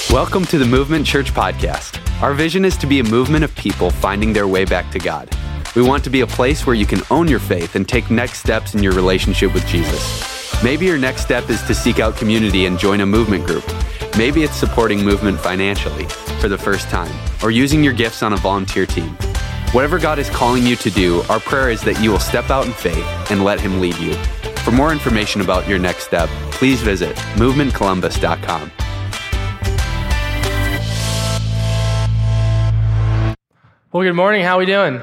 Welcome to the Movement Church Podcast. Our vision is to be a movement of people finding their way back to God. We want to be a place where you can own your faith and take next steps in your relationship with Jesus. Maybe your next step is to seek out community and join a movement group. Maybe it's supporting movement financially for the first time, or using your gifts on a volunteer team. Whatever God is calling you to do, our prayer is that you will step out in faith and let Him lead you. For more information about your next step, please visit movementcolumbus.com. Well, good morning. How are we doing?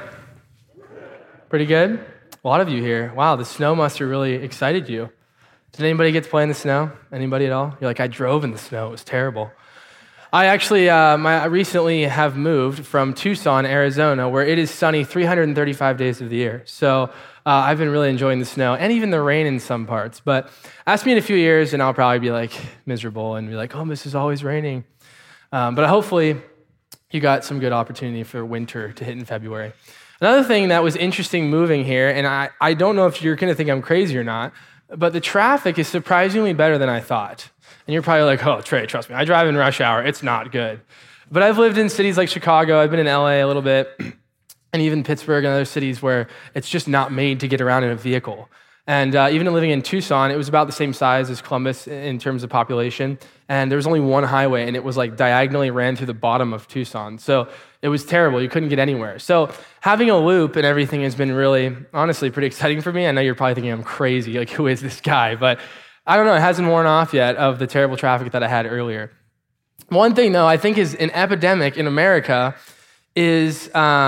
Pretty good? A lot of you here. Wow, the snow must have really excited you. Did anybody get to play in the snow? Anybody at all? You're like, I drove in the snow. It was terrible. I actually I recently have moved from Tucson, Arizona, where it is sunny 335 days of the year. So I've been really enjoying the snow and even the rain in some parts. But ask me in a few years and I'll probably be like miserable and be like, oh, this is always raining. But hopefully you got some good opportunity for winter to hit in February. Another thing that was interesting moving here, and I don't know if you're going to think I'm crazy or not, but the traffic is surprisingly better than I thought. And you're probably like, oh, Trey, trust me, I drive in rush hour. It's not good. But I've lived in cities like Chicago. I've been in LA a little bit, and even Pittsburgh and other cities where it's just not made to get around in a vehicle. And even living in Tucson, it was about the same size as Columbus in terms of population. And there was only one highway, and it was like diagonally ran through the bottom of Tucson. So it was terrible. You couldn't get anywhere. So having a loop and everything has been really, honestly, pretty exciting for me. I know you're probably thinking I'm crazy. Like, who is this guy? But I don't know. It hasn't worn off yet of the terrible traffic that I had earlier. One thing, though, I think is an epidemic in America is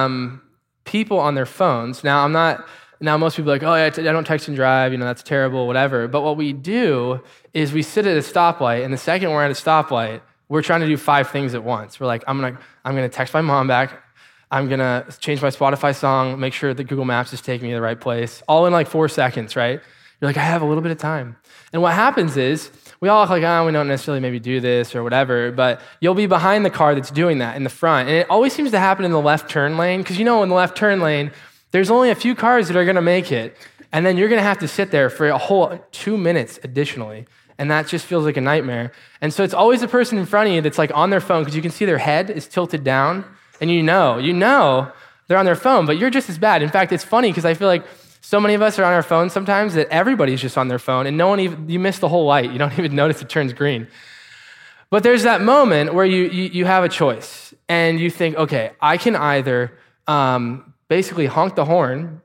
people on their phones. Now, most people are like, oh, I don't text and drive, that's terrible, whatever. But what we do is we sit at a stoplight, and the second we're at a stoplight, we're trying to do 5 things at once. We're like, I'm gonna text my mom back, I'm gonna change my Spotify song, make sure that Google Maps is taking me to the right place, all in like 4 seconds, right? You're like, I have a little bit of time. And what happens is, we all act like, we don't necessarily maybe do this or whatever, but you'll be behind the car that's doing that in the front. And it always seems to happen in the left turn lane, because in the left turn lane, there's only a few cars that are going to make it, and then you're going to have to sit there for a whole 2 minutes additionally, and that just feels like a nightmare. And so it's always the person in front of you that's like on their phone, because you can see their head is tilted down, and you know they're on their phone, but you're just as bad. In fact, it's funny because I feel like so many of us are on our phones sometimes that everybody's just on their phone, and you miss the whole light. You don't even notice it turns green. But there's that moment where you have a choice, and you think, okay, I can either basically honk the horn,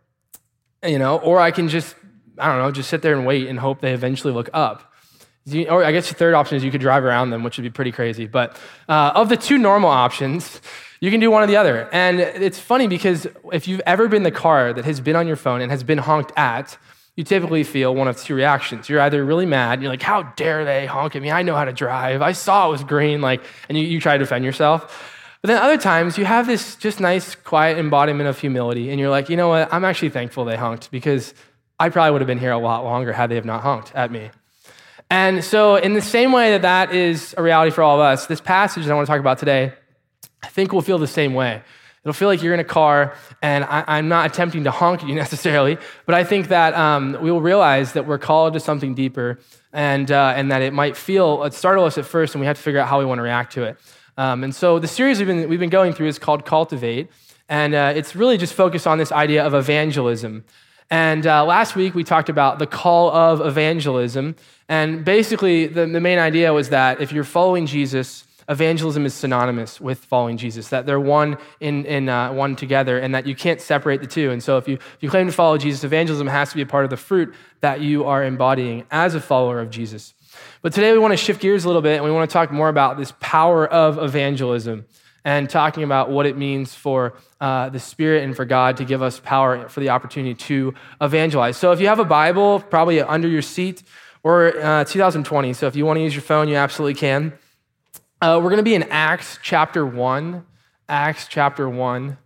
or I can just sit there and wait and hope they eventually look up. Or I guess the third option is you could drive around them, which would be pretty crazy. But of the 2 normal options, you can do one or the other. And it's funny because if you've ever been the car that has been on your phone and has been honked at, you typically feel one of 2 reactions. You're either really mad, you're like, how dare they honk at me? I know how to drive. I saw it was green, and you try to defend yourself. But then other times, you have this just nice, quiet embodiment of humility, and you're like, you know what? I'm actually thankful they honked, because I probably would have been here a lot longer had they have not honked at me. And so in the same way that is a reality for all of us, this passage that I want to talk about today, I think will feel the same way. It'll feel like you're in a car, and I'm not attempting to honk at you necessarily, but I think that we will realize that we're called to something deeper, and that it might startle us at first, and we have to figure out how we want to react to it. And so the series we've been going through is called Cultivate, and it's really just focused on this idea of evangelism. And last week we talked about the call of evangelism, and basically the main idea was that if you're following Jesus, evangelism is synonymous with following Jesus, that they're one one together, and that you can't separate the two. And so if you claim to follow Jesus, evangelism has to be a part of the fruit that you are embodying as a follower of Jesus. But today we want to shift gears a little bit, and we want to talk more about this power of evangelism and talking about what it means for the Spirit and for God to give us power for the opportunity to evangelize. So if you have a Bible, probably under your seat, or 2020, so if you want to use your phone, you absolutely can. We're going to be in Acts chapter 1. Acts chapter 1.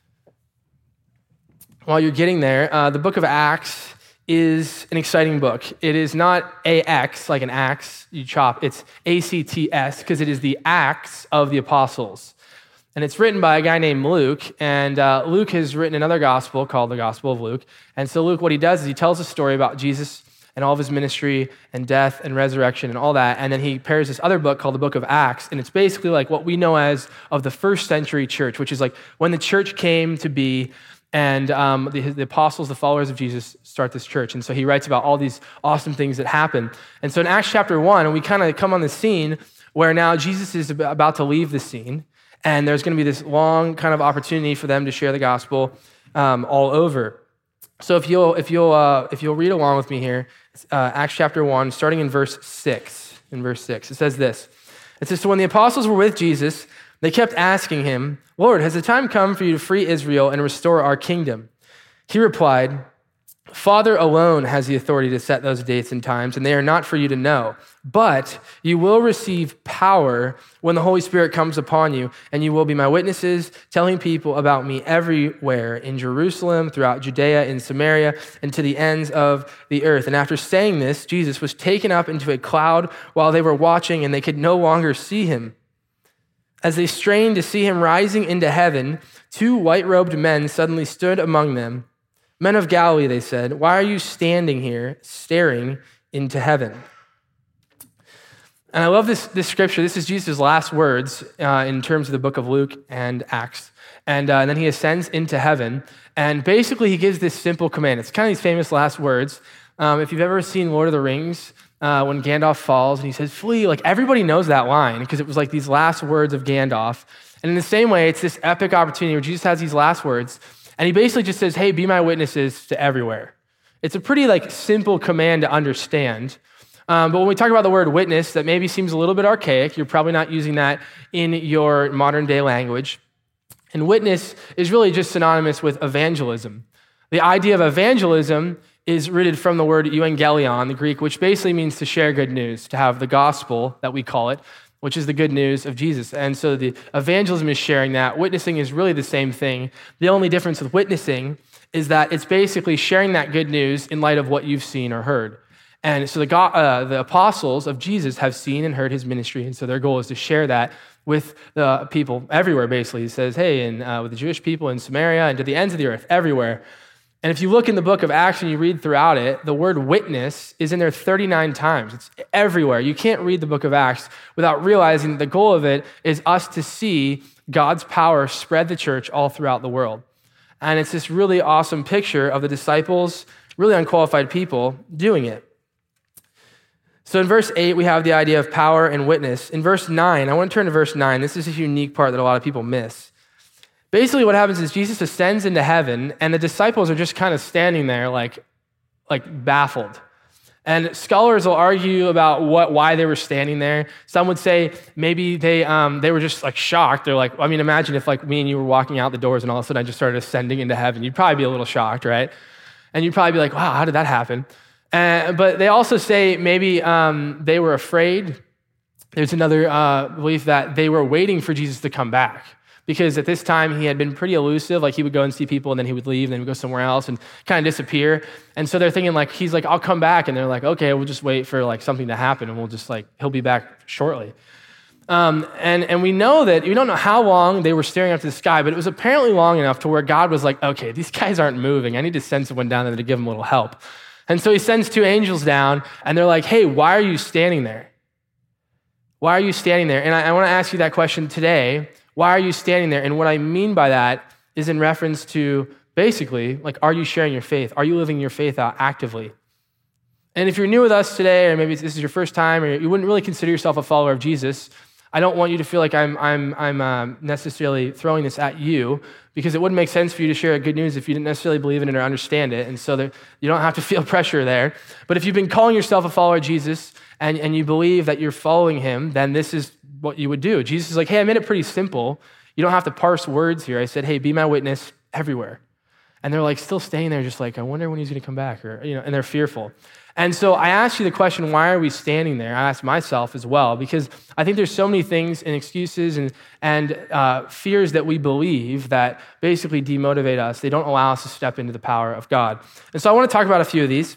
While you're getting there, the book of Acts is an exciting book. It is not AX, like an axe you chop. It's ACTS, because it is the Acts of the Apostles. And it's written by a guy named Luke, and Luke has written another gospel called the Gospel of Luke. And so Luke, what he does is he tells a story about Jesus and all of his ministry and death and resurrection and all that. And then he pairs this other book called the book of Acts. And it's basically like what we know as of the first century church, which is like when the church came to be and the apostles, the followers of Jesus, start this church. And so he writes about all these awesome things that happen. And so in Acts chapter 1, we kind of come on the scene where now Jesus is about to leave the scene. And there's going to be this long kind of opportunity for them to share the gospel all over. So if you'll read along with me here, Acts chapter 1, starting in verse 6. In verse 6, it says this. It says, "So when the apostles were with Jesus, they kept asking him, 'Lord, has the time come for you to free Israel and restore our kingdom?' He replied, 'Father alone has the authority to set those dates and times, and they are not for you to know. But you will receive power when the Holy Spirit comes upon you, and you will be my witnesses, telling people about me everywhere in Jerusalem, throughout Judea, in Samaria, and to the ends of the earth.' And after saying this, Jesus was taken up into a cloud while they were watching, and they could no longer see him. As they strained to see him rising into heaven, 2 white-robed men suddenly stood among them. 'Men of Galilee,' they said, 'why are you standing here staring into heaven?'" And I love this scripture. This is Jesus' last words in terms of the book of Luke and Acts. And then he ascends into heaven. And basically, he gives this simple command. It's kind of these famous last words. If you've ever seen Lord of the Rings, when Gandalf falls and he says, "Flee," like everybody knows that line because it was like these last words of Gandalf. And in the same way, it's this epic opportunity where Jesus has these last words. And he basically just says, "Hey, be my witnesses to everywhere." It's a pretty like simple command to understand. But when we talk about the word witness, that maybe seems a little bit archaic. You're probably not using that in your modern day language. And witness is really just synonymous with evangelism. The idea of evangelism is rooted from the word euangelion, the Greek, which basically means to share good news, to have the gospel that we call it, which is the good news of Jesus. And so the evangelism is sharing that. Witnessing is really the same thing. The only difference with witnessing is that it's basically sharing that good news in light of what you've seen or heard. And so the apostles of Jesus have seen and heard his ministry, and so their goal is to share that with the people everywhere, basically. He says, hey, and with the Jewish people in Samaria and to the ends of the earth, everywhere. And if you look in the book of Acts and you read throughout it, the word witness is in there 39 times. It's everywhere. You can't read the book of Acts without realizing the goal of it is us to see God's power spread the church all throughout the world. And it's this really awesome picture of the disciples, really unqualified people, doing it. So in verse 8, we have the idea of power and witness. In verse 9, I want to turn to verse 9. This is a unique part that a lot of people miss. Basically, what happens is Jesus ascends into heaven, and the disciples are just kind of standing there like baffled. And scholars will argue about why they were standing there. Some would say maybe they were just like shocked. They're like, I mean, imagine if like me and you were walking out the doors and all of a sudden I just started ascending into heaven. You'd probably be a little shocked, right? And you'd probably be like, wow, how did that happen? But they also say maybe they were afraid. There's another belief that they were waiting for Jesus to come back. Because at this time, he had been pretty elusive. Like he would go and see people and then he would leave and then he would go somewhere else and kind of disappear. And so they're thinking like, he's like, I'll come back. And they're like, okay, we'll just wait for like something to happen and we'll just like, he'll be back shortly. And we know that, we don't know how long they were staring up to the sky, but it was apparently long enough to where God was like, okay, these guys aren't moving. I need to send someone down there to give them a little help. And so he sends 2 angels down and they're like, hey, why are you standing there? Why are you standing there? And I want to ask you that question today. Why are you standing there? And what I mean by that is in reference to basically, like, are you sharing your faith? Are you living your faith out actively? And if you're new with us today, or maybe this is your first time, or you wouldn't really consider yourself a follower of Jesus, I don't want you to feel like I'm necessarily throwing this at you, because it wouldn't make sense for you to share good news if you didn't necessarily believe in it or understand it. And so you don't have to feel pressure there. But if you've been calling yourself a follower of Jesus and you believe that you're following him, then this is what you would do. Jesus is like, hey, I made it pretty simple. You don't have to parse words here. I said, hey, be my witness everywhere. And they're like still staying there just like, I wonder when he's going to come back, or and they're fearful. And so I asked you the question, why are we standing there? I asked myself as well, because I think there's so many things and excuses and fears that we believe that basically demotivate us. They don't allow us to step into the power of God. And so I want to talk about a few of these.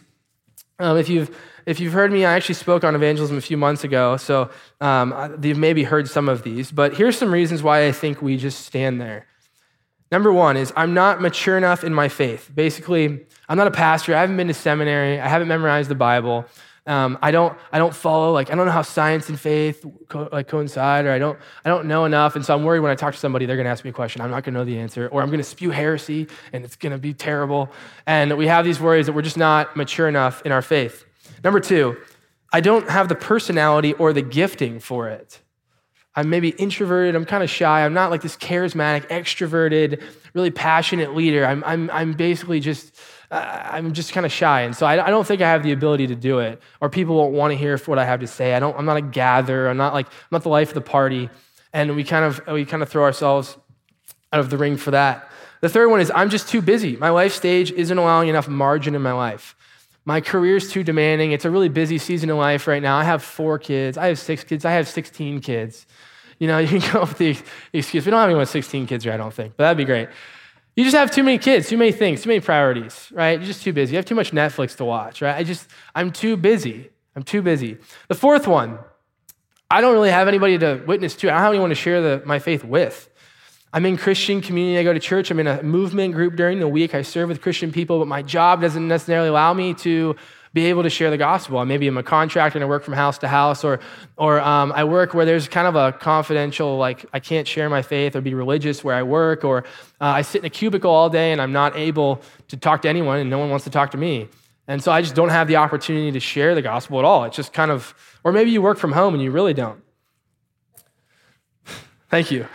If you've heard me, I actually spoke on evangelism a few months ago, so you've maybe heard some of these. But here's some reasons why I think we just stand there. Number one is I'm not mature enough in my faith. Basically, I'm not a pastor. I haven't been to seminary. I haven't memorized the Bible. I don't follow, I don't know how science and faith coincide, or I don't know enough. And so I'm worried when I talk to somebody, they're going to ask me a question. I'm not going to know the answer, or I'm going to spew heresy and it's going to be terrible. And we have these worries that we're just not mature enough in our faith. Number two, I don't have the personality or the gifting for it. I'm maybe introverted. I'm kind of shy. I'm not like this charismatic, extroverted, really passionate leader. I'm basically just, I'm just kind of shy. And so I don't think I have the ability to do it, or people won't want to hear what I have to say. I'm not a gatherer. I'm not the life of the party. And we kind of throw ourselves out of the ring for that. The third one is I'm just too busy. My life stage isn't allowing enough margin in my life. My career's too demanding. It's a really busy season in life right now. I have 4 kids. I have 6 kids. I have 16 kids. You can go with the excuse. We don't have anyone with 16 kids here, I don't think, but that'd be great. You just have too many kids, too many things, too many priorities, right? You're just too busy. You have too much Netflix to watch, right? I'm too busy. I'm too busy. The fourth one, I don't really have anybody to witness to. I don't have anyone to share my faith with. I'm in Christian community. I go to church. I'm in a movement group during the week. I serve with Christian people, but my job doesn't necessarily allow me to be able to share the gospel. Maybe I'm a contractor and I work from house to house, or I work where there's kind of a confidential, I can't share my faith or be religious where I work, or I sit in a cubicle all day and I'm not able to talk to anyone and no one wants to talk to me. And so I just don't have the opportunity to share the gospel at all. It's just kind of, or maybe you work from home and you really don't. Thank you.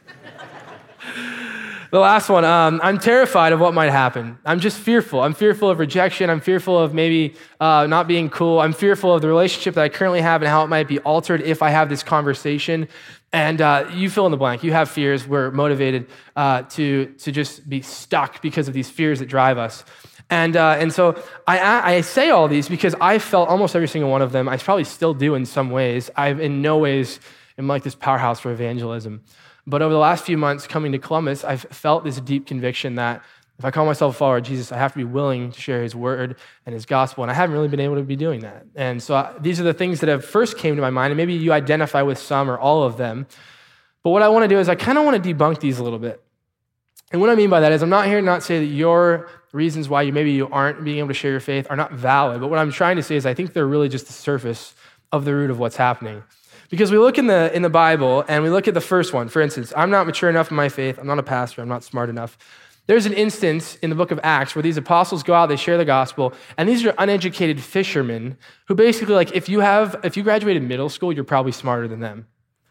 The last one, I'm terrified of what might happen. I'm just fearful. I'm fearful of rejection. I'm fearful of maybe not being cool. I'm fearful of the relationship that I currently have and how it might be altered if I have this conversation. And you fill in the blank. You have fears. We're motivated to just be stuck because of these fears that drive us. And so I say all these because I felt almost every single one of them. I probably still do in some ways. I in no ways am like this powerhouse for evangelism. But over the last few months coming to Columbus, I've felt this deep conviction that if I call myself a follower of Jesus, I have to be willing to share his word and his gospel, and I haven't really been able to be doing that. And so these are the things that have first came to my mind, and maybe you identify with some or all of them. But what I want to do is I kind of want to debunk these a little bit. And what I mean by that is I'm not here to not say that your reasons why you aren't being able to share your faith are not valid, but what I'm trying to say is I think they're really just the surface of the root of what's happening. Because we look in the Bible and we look at the first one. For instance, I'm not mature enough in my faith. I'm not a pastor. I'm not smart enough. There's an instance in the book of Acts where these apostles go out, they share the gospel, and these are uneducated fishermen who basically, if you graduated middle school, you're probably smarter than them.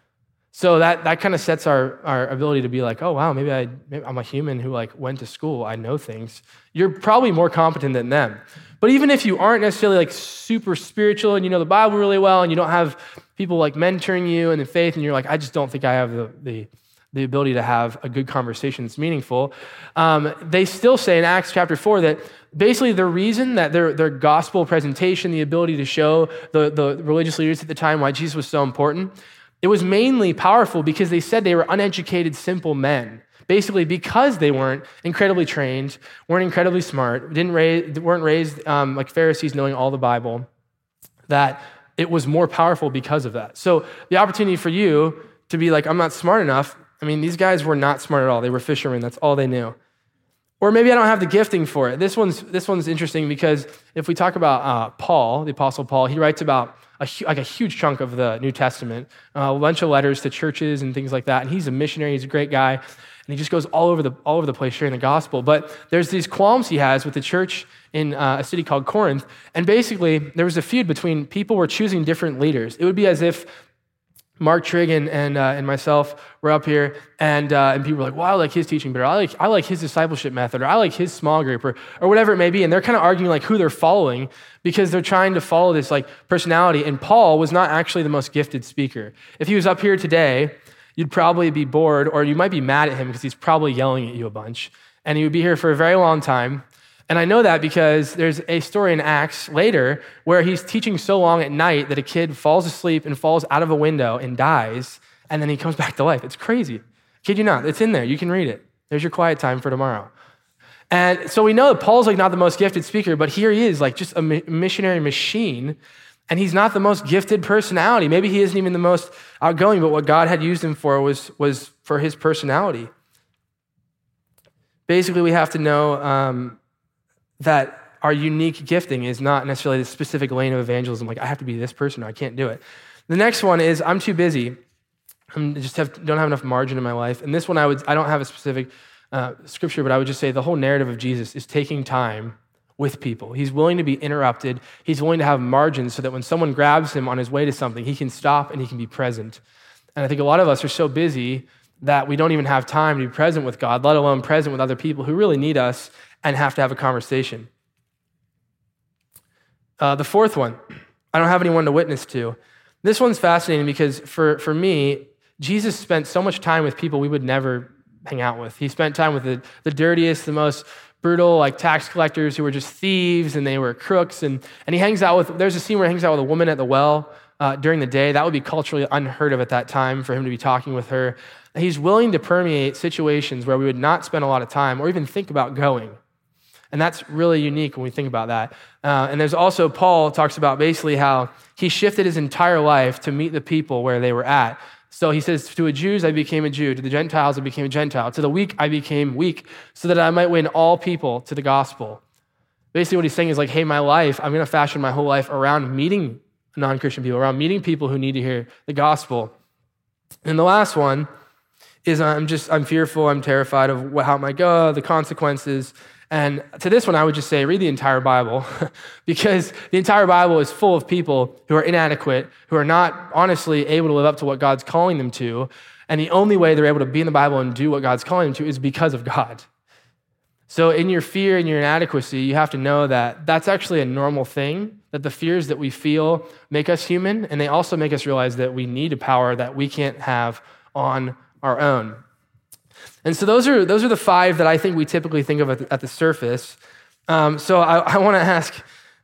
So that kind of sets our ability to be like, oh, wow, maybe I'm a human who went to school. I know things. You're probably more competent than them. But even if you aren't necessarily super spiritual and you know the Bible really well and you don't have people mentoring you in the faith and you're I just don't think I have the ability to have a good conversation that's meaningful, they still say in Acts chapter 4 that basically the reason that their gospel presentation, the ability to show the religious leaders at the time why Jesus was so important, it was mainly powerful because they said they were uneducated, simple men. Basically, because they weren't incredibly trained, weren't incredibly smart, weren't raised like Pharisees knowing all the Bible, that it was more powerful because of that. So the opportunity for you to be I'm not smart enough. I mean, these guys were not smart at all. They were fishermen. That's all they knew. Or maybe I don't have the gifting for it. This one's interesting because if we talk about Paul, the Apostle Paul, he writes about a huge chunk of the New Testament, a bunch of letters to churches and things like that. And he's a missionary. He's a great guy. And he just goes all over the place sharing the gospel. But there's these qualms he has with the church in a city called Corinth. And basically, there was a feud between people were choosing different leaders. It would be as if Mark Trigg and myself were up here, and people were like, well, I like his teaching better. I like his discipleship method, or I like his small group, or whatever it may be. And they're kind of arguing who they're following because they're trying to follow this personality. And Paul was not actually the most gifted speaker. If he was up here today, you'd probably be bored, or you might be mad at him because he's probably yelling at you a bunch. And he would be here for a very long time. And I know that because there's a story in Acts later where he's teaching so long at night that a kid falls asleep and falls out of a window and dies, and then he comes back to life. It's crazy. Kid you not. It's in there. You can read it. There's your quiet time for tomorrow. And so we know that Paul's not the most gifted speaker, but here he is just a missionary machine, and he's not the most gifted personality. Maybe he isn't even the most outgoing, but what God had used him for was for his personality. Basically, we have to know that our unique gifting is not necessarily the specific lane of evangelism, like I have to be this person or I can't do it. The next one is I'm too busy. Don't have enough margin in my life. And this one, I don't have a specific scripture, but I would just say the whole narrative of Jesus is taking time with people. He's willing to be interrupted. He's willing to have margins so that when someone grabs him on his way to something, he can stop and he can be present. And I think a lot of us are so busy that we don't even have time to be present with God, let alone present with other people who really need us and have to have a conversation. The fourth one, I don't have anyone to witness to. This one's fascinating because for me, Jesus spent so much time with people we would never hang out with. He spent time with the dirtiest, the most brutal, like tax collectors who were just thieves and they were crooks. And he hangs out with, there's a scene where he hangs out with a woman at the well during the day. That would be culturally unheard of at that time for him to be talking with her. He's willing to permeate situations where we would not spend a lot of time or even think about going. And that's really unique when we think about that. And there's also, Paul talks about basically how he shifted his entire life to meet the people where they were at. So he says, to the Jews, I became a Jew. To the Gentiles, I became a Gentile. To the weak, I became weak so that I might win all people to the gospel. Basically what he's saying is like, hey, my life, I'm going to fashion my whole life around meeting non-Christian people, around meeting people who need to hear the gospel. And the last one is I'm fearful, I'm terrified of how it might go, the consequences. And to this one, I would just say, read the entire Bible because the entire Bible is full of people who are inadequate, who are not honestly able to live up to what God's calling them to. And the only way they're able to be in the Bible and do what God's calling them to is because of God. So in your fear and your inadequacy, you have to know that that's actually a normal thing, that the fears that we feel make us human, and they also make us realize that we need a power that we can't have on our own. And so those are the five that I think we typically think of at the surface. So I want to ask,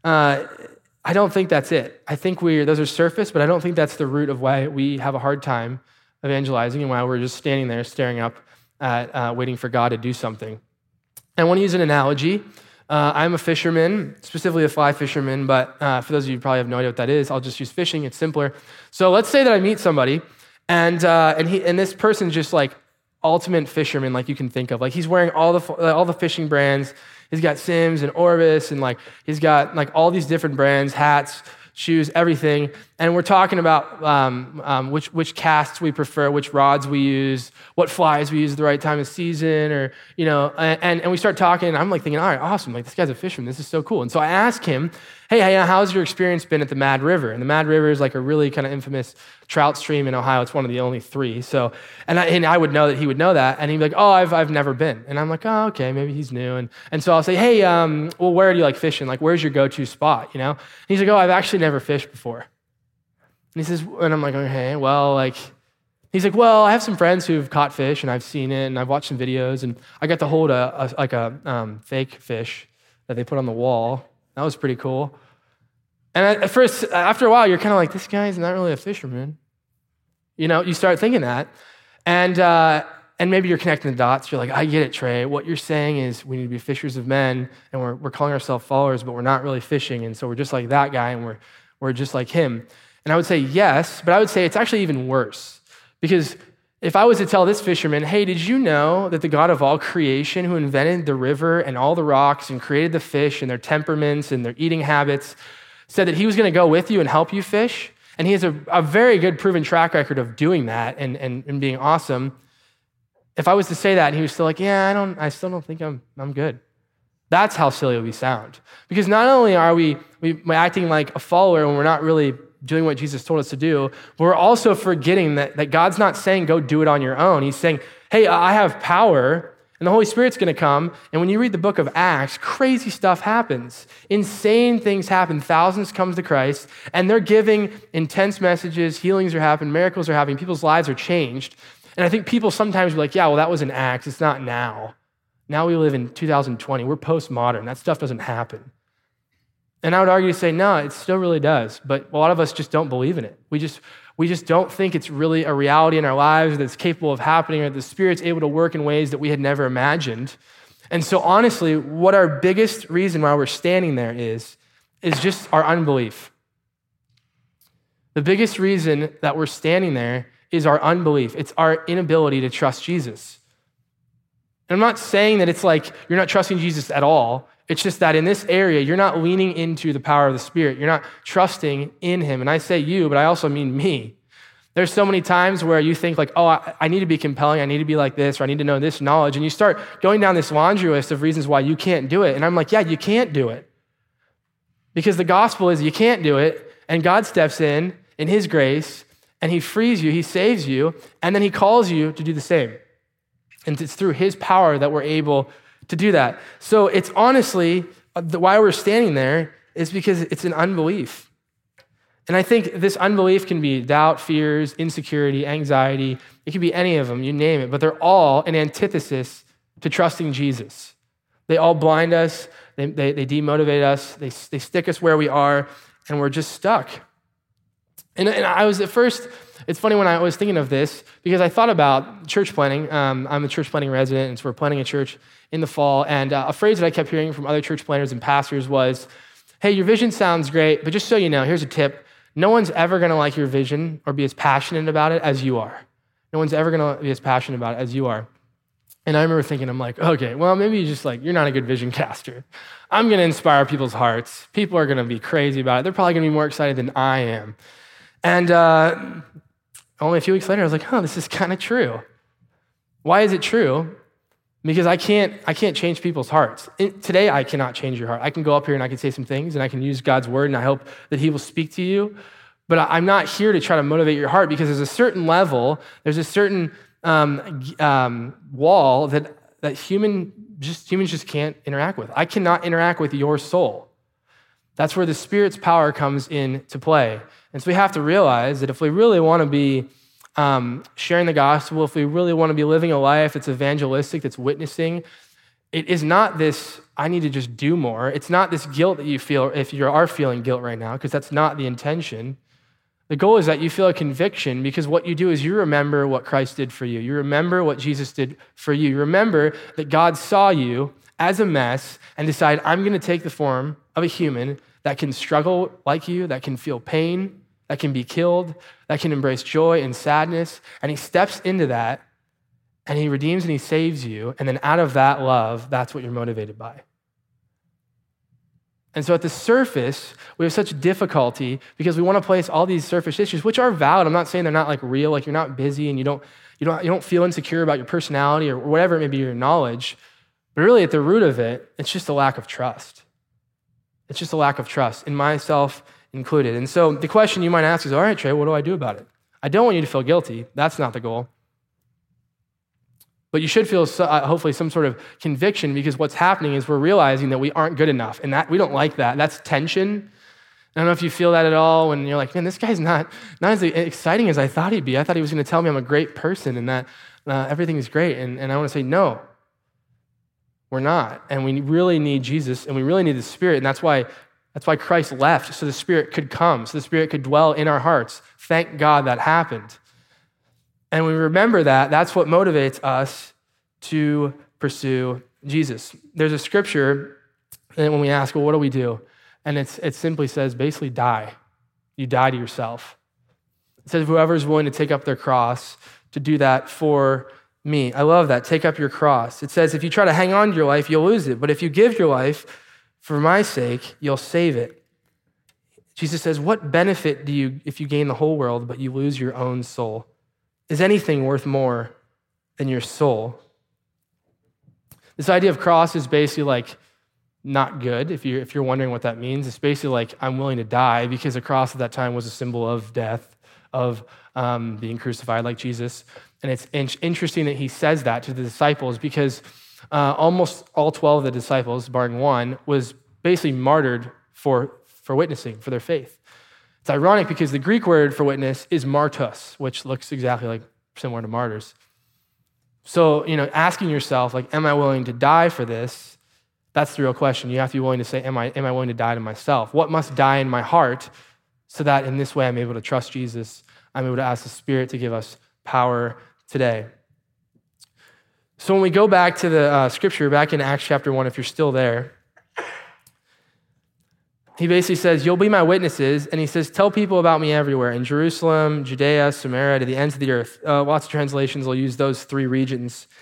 I don't think that's it. I think those are surface, but I don't think that's the root of why we have a hard time evangelizing and why we're just standing there staring up at waiting for God to do something. I want to use an analogy. I'm a fisherman, specifically a fly fisherman, but for those of you who probably have no idea what that is, I'll just use fishing. It's simpler. So let's say that I meet somebody, and this person's just like ultimate fisherman, like you can think of. Like he's wearing all the fishing brands. He's got Simms and Orvis, and like he's got like all these different brands, hats, shoes, everything. And we're talking about which casts we prefer, which rods we use, what flies we use at the right time of season, or and we start talking. And I'm like thinking, all right, awesome. Like this guy's a fisherman. This is so cool. And so I ask him, hey, how's your experience been at the Mad River? And the Mad River is like a really kind of infamous trout stream in Ohio. It's one of the only three. So, and I would know that he would know that, and he'd be like, oh, I've never been. And I'm like, oh, okay, maybe he's new. And so I'll say, hey, well, where do you like fishing? Like, where's your go-to spot? And he's like, oh, I've actually never fished before. And he says, and I'm like, okay, well, like, he's like, well, I have some friends who've caught fish, and I've seen it, and I've watched some videos, and I got to hold a fake fish that they put on the wall. That was pretty cool. And at first, after a while, you're kind of like, this guy's not really a fisherman. You start thinking that. And maybe you're connecting the dots. You're like, I get it, Trey. What you're saying is we need to be fishers of men, and we're calling ourselves followers, but we're not really fishing. And so we're just like that guy, and we're just like him. And I would say yes, but I would say it's actually even worse. Because if I was to tell this fisherman, hey, did you know that the God of all creation, who invented the river and all the rocks and created the fish and their temperaments and their eating habits, said that he was going to go with you and help you fish? And he has a very good proven track record of doing that and being awesome. If I was to say that and he was still like, yeah, I still don't think I'm good. That's how silly we sound. Because not only are we acting like a follower when we're not really doing what Jesus told us to do, but we're also forgetting that God's not saying go do it on your own. He's saying, hey, I have power, and the Holy Spirit's going to come. And when you read the book of Acts, crazy stuff happens. Insane things happen. Thousands come to Christ, and they're giving intense messages. Healings are happening. Miracles are happening. People's lives are changed. And I think people sometimes are like, yeah, well, that was in Acts. It's not now. Now we live in 2020. We're postmodern. That stuff doesn't happen. And I would argue to say, no, it still really does. But a lot of us just don't believe in it. We just don't think it's really a reality in our lives that's capable of happening, or the Spirit's able to work in ways that we had never imagined. And so honestly, what our biggest reason why we're standing there is just our unbelief. The biggest reason that we're standing there is our unbelief. It's our inability to trust Jesus. And I'm not saying that it's like you're not trusting Jesus at all. It's just that in this area, you're not leaning into the power of the Spirit. You're not trusting in him. And I say you, but I also mean me. There's so many times where you think like, oh, I need to be compelling. I need to be like this, or I need to know this knowledge. And you start going down this laundry list of reasons why you can't do it. And I'm like, yeah, you can't do it. Because the gospel is you can't do it. And God steps in his grace, and he frees you, he saves you, and then he calls you to do the same. And it's through his power that we're able to do that. So it's honestly, why we're standing there is because it's an unbelief. And I think this unbelief can be doubt, fears, insecurity, anxiety. It can be any of them, you name it, but they're all an antithesis to trusting Jesus. They all blind us, they demotivate us, they stick us where we are, and we're just stuck. And I was at first, it's funny when I was thinking of this, because I thought about church planting. I'm a church planting resident, and so we're planting a church in the fall, and a phrase that I kept hearing from other church planters and pastors was, hey, your vision sounds great, but just so you know, here's a tip. No one's ever going to like your vision or be as passionate about it as you are. No one's ever going to be as passionate about it as you are. And I remember thinking, I'm like, okay, well, maybe you're not a good vision caster. I'm going to inspire people's hearts. People are going to be crazy about it. They're probably going to be more excited than I am. And only a few weeks later, I was like, this is kind of true. Why is it true? Because I can't change people's hearts. Today, I cannot change your heart. I can go up here and I can say some things and I can use God's word and I hope that he will speak to you. But I'm not here to try to motivate your heart because there's a certain level, there's a certain wall that humans just can't interact with. I cannot interact with your soul. That's where the Spirit's power comes into play. And so we have to realize that if we really want to be sharing the gospel, if we really want to be living a life that's evangelistic, that's witnessing, it is not this, I need to just do more. It's not this guilt that you feel if you are feeling guilt right now, because that's not the intention. The goal is that you feel a conviction because what you do is you remember what Christ did for you. You remember what Jesus did for you. You remember that God saw you as a mess and decided, I'm going to take the form of a human that can struggle like you, that can feel pain, that can be killed, that can embrace joy and sadness. And he steps into that and he redeems and he saves you. And then out of that love, that's what you're motivated by. And so at the surface, we have such difficulty because we want to place all these surface issues, which are valid. I'm not saying they're not like real, like you're not busy and you don't feel insecure about your personality or whatever it may be, your knowledge. But really at the root of it, it's just a lack of trust. It's just a lack of trust in myself included. And so the question you might ask is, all right, Trey, what do I do about it? I don't want you to feel guilty. That's not the goal. But you should feel hopefully some sort of conviction because what's happening is we're realizing that we aren't good enough and that we don't like that. That's tension. I don't know if you feel that at all when you're like, man, this guy's not as exciting as I thought he'd be. I thought he was going to tell me I'm a great person and that everything is great. And I want to say, no, we're not. And we really need Jesus and we really need the Spirit. And that's why Christ left, so the Spirit could come, so the Spirit could dwell in our hearts. Thank God that happened. And we remember that, that's what motivates us to pursue Jesus. There's a scripture, and when we ask, well, what do we do? And it simply says, basically die. You die to yourself. It says, whoever is willing to take up their cross to do that for me. I love that, take up your cross. It says, if you try to hang on to your life, you'll lose it. But if you give your life for my sake, you'll save it. Jesus says, what benefit do you if you gain the whole world, but you lose your own soul? Is anything worth more than your soul? This idea of cross is basically like not good. If you're wondering what that means, it's basically like I'm willing to die because a cross at that time was a symbol of death, of being crucified like Jesus. And it's interesting that he says that to the disciples because almost all 12 of the disciples, barring one, was basically martyred for witnessing, for their faith. It's ironic because the Greek word for witness is martus, which looks exactly like similar to martyrs. So, asking yourself, like, am I willing to die for this? That's the real question. You have to be willing to say, am I willing to die to myself? What must die in my heart so that in this way I'm able to trust Jesus? I'm able to ask the Spirit to give us power today. So when we go back to the scripture, back in Acts chapter 1, if you're still there, he basically says, you'll be my witnesses. And he says, tell people about me everywhere, in Jerusalem, Judea, Samaria, to the ends of the earth. Lots of translations will use those three regions.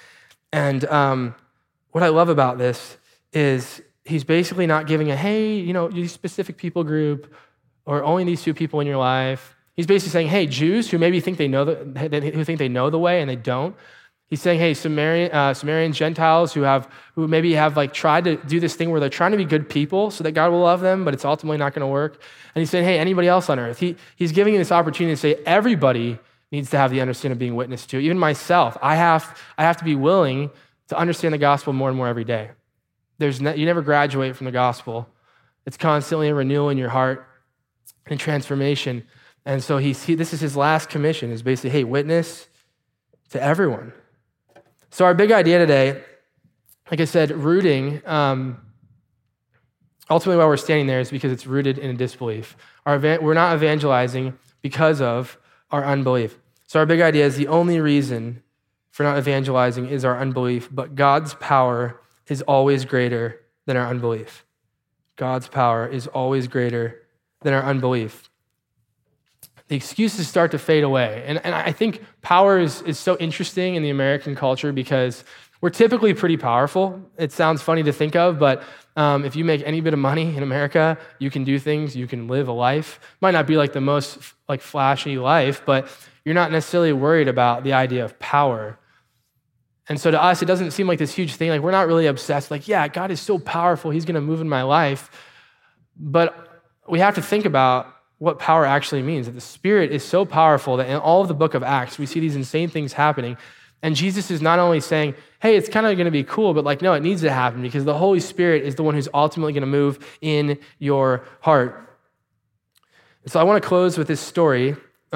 And what I love about this is he's basically not giving a, hey, you specific people group or only these two people in your life. He's basically saying, hey, Jews who maybe think they know who think they know the way and they don't. He's saying, hey, Sumerian Gentiles who maybe have like tried to do this thing where they're trying to be good people so that God will love them, but it's ultimately not going to work. And he's saying, hey, anybody else on earth? He's giving you this opportunity to say everybody needs to have the understanding of being witnessed to. Even myself, I have to be willing to understand the gospel more and more every day. You never graduate from the gospel. It's constantly a renewal in your heart and transformation. And so this is his last commission, is basically, hey, witness to everyone. So our big idea today, like I said, rooting, ultimately why we're standing there is because it's rooted in a disbelief. We're not evangelizing because of our unbelief. So our big idea is the only reason for not evangelizing is our unbelief, but God's power is always greater than our unbelief. God's power is always greater than our unbelief. The excuses start to fade away. And I think power is so interesting in the American culture because we're typically pretty powerful. It sounds funny to think of, but if you make any bit of money in America, you can do things, you can live a life. Might not be like the most like flashy life, but you're not necessarily worried about the idea of power. And so to us, it doesn't seem like this huge thing. Like we're not really obsessed. Like, yeah, God is so powerful. He's going to move in my life. But we have to think about what power actually means. That the Spirit is so powerful that in all of the book of Acts, we see these insane things happening. And Jesus is not only saying, hey, it's kind of going to be cool, but like, no, it needs to happen because the Holy Spirit is the one who's ultimately going to move in your heart. And so I want to close with this story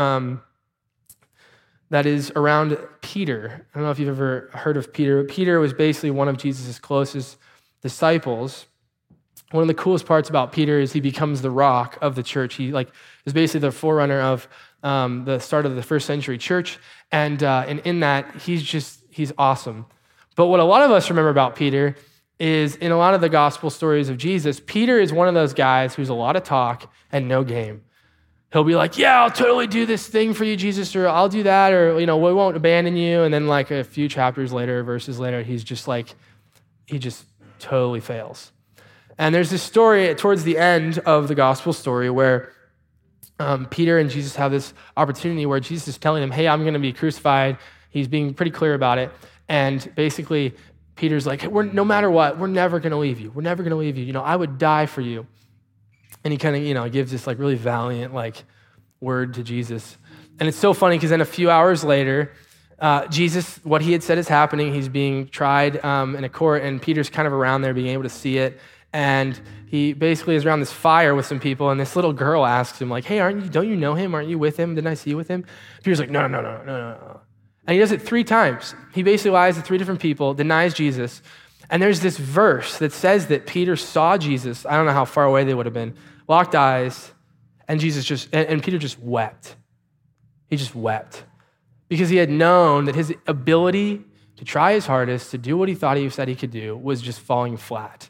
that is around Peter. I don't know if you've ever heard of Peter. Peter was basically one of Jesus' closest disciples. One of the coolest parts about Peter is he becomes the rock of the church. He is basically the forerunner of the start of the first century church. And in that, he's awesome. But what a lot of us remember about Peter is in a lot of the gospel stories of Jesus, Peter is one of those guys who's a lot of talk and no game. He'll be like, yeah, I'll totally do this thing for you, Jesus, or I'll do that, or, we won't abandon you. And then like a few chapters later, verses later, he just totally fails. And there's this story towards the end of the gospel story where Peter and Jesus have this opportunity where Jesus is telling him, hey, I'm going to be crucified. He's being pretty clear about it. And basically, Peter's like, hey, no matter what, we're never going to leave you. We're never going to leave you. I would die for you. And he kind of, gives this like really valiant like word to Jesus. And it's so funny because then a few hours later, Jesus, what he had said is happening. He's being tried in a court, and Peter's kind of around there being able to see it. And he basically is around this fire with some people, and this little girl asks him, like, hey, don't you know him? Aren't you with him? Didn't I see you with him? Peter's like, no. And he does it 3 times. He basically lies to 3 different people, denies Jesus. And there's this verse that says that Peter saw Jesus. I don't know how far away they would have been. Locked eyes, and Peter just wept. He just wept because he had known that his ability to try his hardest, to do what he thought he said he could do, was just falling flat.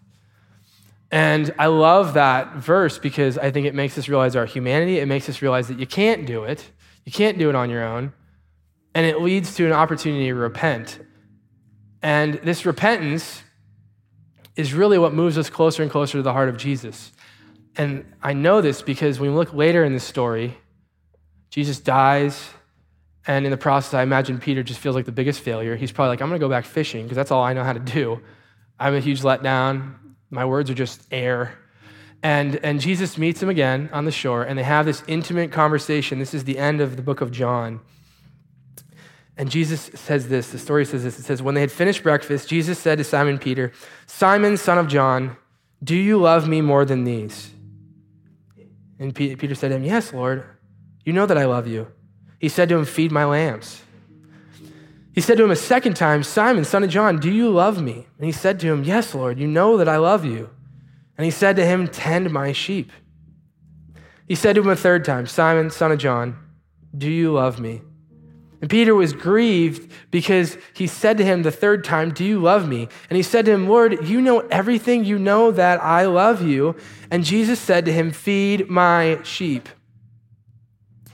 And I love that verse because I think it makes us realize our humanity. It makes us realize that you can't do it. You can't do it on your own. And it leads to an opportunity to repent. And this repentance is really what moves us closer and closer to the heart of Jesus. And I know this because when we look later in the story, Jesus dies, and in the process, I imagine Peter just feels like the biggest failure. He's probably like, I'm going to go back fishing because that's all I know how to do. I'm a huge letdown. My words are just air. And Jesus meets him again on the shore, and they have this intimate conversation. This is the end of the book of John. And Jesus says this, the story says this, it says, when they had finished breakfast, Jesus said to Simon Peter, Simon, son of John, do you love me more than these? And Peter said to him, yes, Lord, you know that I love you. He said to him, feed my lambs. He said to him a second time, Simon, son of John, do you love me? And he said to him, yes, Lord, you know that I love you. And he said to him, tend my sheep. He said to him a third time, Simon, son of John, do you love me? And Peter was grieved because he said to him the third time, do you love me? And he said to him, Lord, you know everything. You know that I love you. And Jesus said to him, feed my sheep.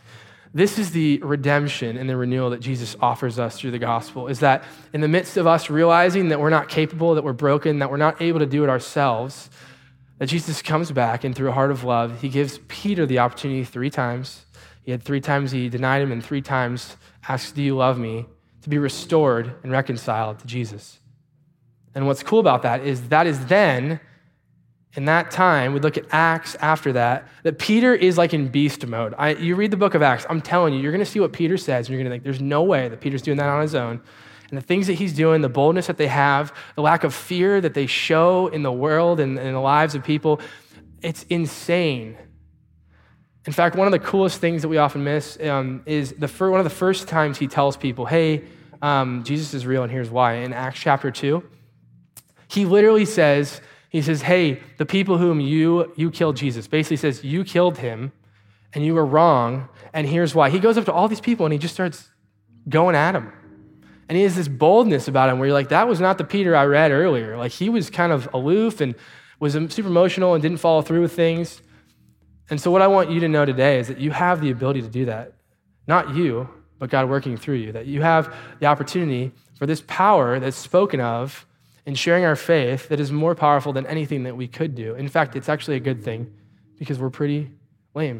This is the redemption and the renewal that Jesus offers us through the gospel, is that in the midst of us realizing that we're not capable, that we're broken, that we're not able to do it ourselves, that Jesus comes back and through a heart of love, he gives Peter the opportunity 3 times. He had 3 times he denied him and 3 times asked, do you love me? To be restored and reconciled to Jesus. And what's cool about that is then, in that time, we look at Acts after that Peter is like in beast mode. You read the book of Acts, I'm telling you, you're going to see what Peter says, and you're going to think, there's no way that Peter's doing that on his own. And the things that he's doing, the boldness that they have, the lack of fear that they show in the world and in the lives of people, it's insane. In fact, one of the coolest things that we often miss is one of the first times he tells people, hey, Jesus is real and here's why. In Acts chapter 2, he literally says, hey, the people whom you killed Jesus, basically says, you killed him and you were wrong and here's why. He goes up to all these people and he just starts going at them. And he has this boldness about him where you're like, that was not the Peter I read earlier. Like he was kind of aloof and was super emotional and didn't follow through with things. And so what I want you to know today is that you have the ability to do that. Not you, but God working through you. That you have the opportunity for this power that's spoken of in sharing our faith that is more powerful than anything that we could do. In fact, it's actually a good thing because we're pretty lame.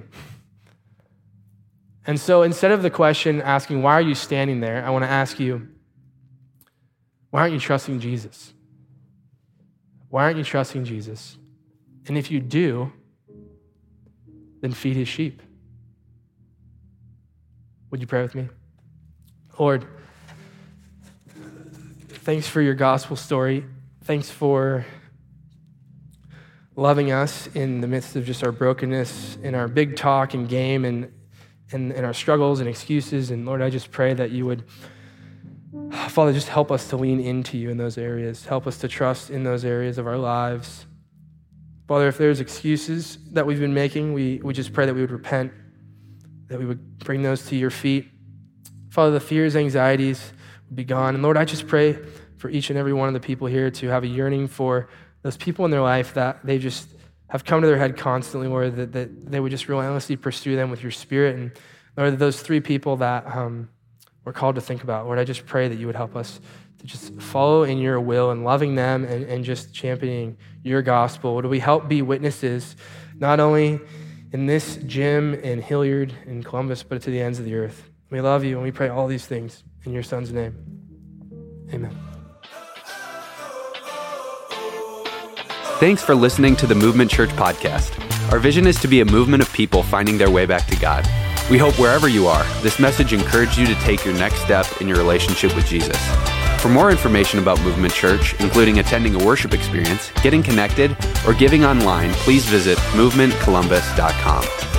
And so instead of the question asking, why are you standing there? I want to ask you, why aren't you trusting Jesus? Why aren't you trusting Jesus? And if you do, then feed his sheep. Would you pray with me? Lord, thanks for your gospel story. Thanks for loving us in the midst of just our brokenness, in our big talk and game and our struggles and excuses. And Lord, I just pray that you would, Father, just help us to lean into you in those areas. Help us to trust in those areas of our lives. Father, if there's excuses that we've been making, we just pray that we would repent, that we would bring those to your feet. Father, the fears, anxieties would be gone. And Lord, I just pray for each and every one of the people here to have a yearning for those people in their life that they just have come to their head constantly, Lord, that they would just relentlessly pursue them with your spirit. And Lord, those 3 people that we're called to think about, Lord, I just pray that you would help us to just follow in your will and loving them and just championing your gospel. Would we help be witnesses, not only in this gym in Hilliard and Columbus, but to the ends of the earth. We love you and we pray all these things in your son's name. Amen. Thanks for listening to the Movement Church podcast. Our vision is to be a movement of people finding their way back to God. We hope wherever you are, this message encouraged you to take your next step in your relationship with Jesus. For more information about Movement Church, including attending a worship experience, getting connected, or giving online, please visit movementcolumbus.com.